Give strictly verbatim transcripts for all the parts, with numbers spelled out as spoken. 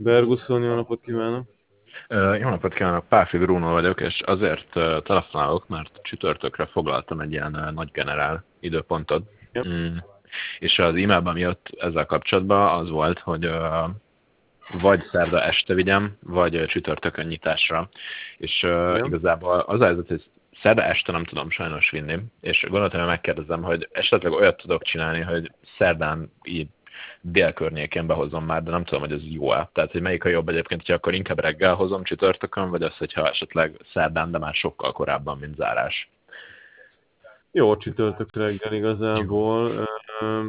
Berguszon, jó napot kívánok! Ö, Jó napot kívánok, Páfi Bruno vagyok, és azért ö, telefonálok, mert csütörtökre foglaltam egy ilyen ö, nagy generál időpontot. Ja, Mm. És az e-mailben jött ezzel kapcsolatban az volt, hogy ö, vagy szerda este vigyem, vagy ö, csütörtökön nyitásra. És ö, ja. igazából az a helyzet, hogy szerda este nem tudom sajnos vinni, és gondoltam, hogy megkérdezem, hogy esetleg olyat tudok csinálni, hogy szerdán így dél környékén behozom már, de nem tudom, hogy ez jó-e. Tehát, hogy melyik a jobb egyébként, hogyha akkor inkább reggel hozom csütörtökön, vagy az, hogyha esetleg szerdán, de már sokkal korábban, mint zárás. Jó csütörtök reggel Jó. igazából. Ö,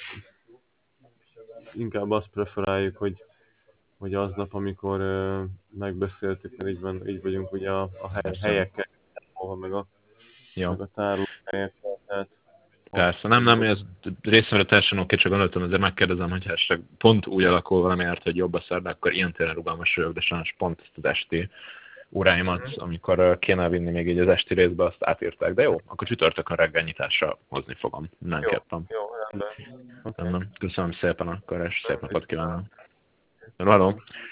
inkább azt preferáljuk, hogy, hogy aznap, amikor ö, megbeszéltük, mert így, van, így vagyunk ugye a, a hely, Persze. helyekkel, ahol meg a, Jó. meg a tárolóhelyekkel, tehát ha Persze, nem, nem, jobb. ez részemre teljesen oké, csak gondoltam, azért megkérdezem, hogy esetleg pont úgy alakul valamiért, hogy jobb a szerda, akkor ilyen téren rugalmas vagyok, de sajnos pont ezt az esti óráimat, amikor ö, kéne vinni még így az esti részbe, azt átírták. De jó, akkor csütörtökön reggel nyitásra hozni fogom. Jó, Mindenképpen. jó, rendben. Oké. Rendben. Köszönöm szépen akkor, és szép napot Okay. kívánok. Hello.